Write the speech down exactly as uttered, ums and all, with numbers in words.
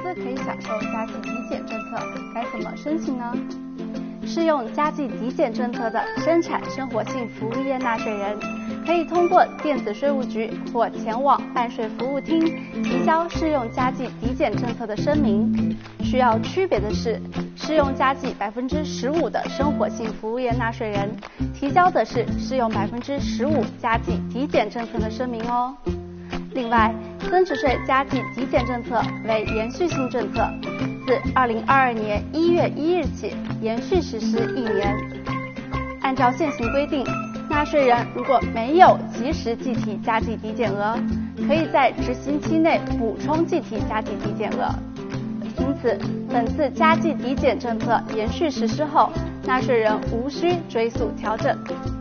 司可以享受加计抵减政策，该怎么申请呢？适用加计抵减政策的生产生活性服务业纳税人，可以通过电子税务局或前往办税服务厅提交适用加计抵减政策的声明。需要区别的是，适用加计百分之十五的生活性服务业纳税人，提交的是适用百分之十五加计抵减政策的声明哦。另外，增值税加计抵减政策为延续性政策，自二零二二年一月一日起延续实施一年。按照现行规定，纳税人如果没有及时计提加计抵减额，可以在执行期内补充计提加计抵减额。因此，本次加计抵减政策延续实施后，纳税人无需追溯调整。